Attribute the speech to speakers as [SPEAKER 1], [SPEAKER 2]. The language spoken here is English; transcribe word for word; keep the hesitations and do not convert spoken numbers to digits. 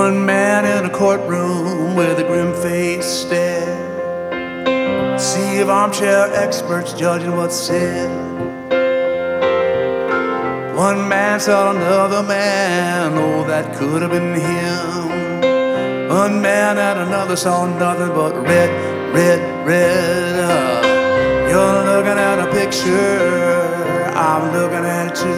[SPEAKER 1] One man in a courtroom with a grim-faced stare, sea of armchair experts judging what's said. One man saw another man, oh, that could have been him. One man and another saw nothing but red, red, red. Uh, you're looking at a picture, I'm looking at it too.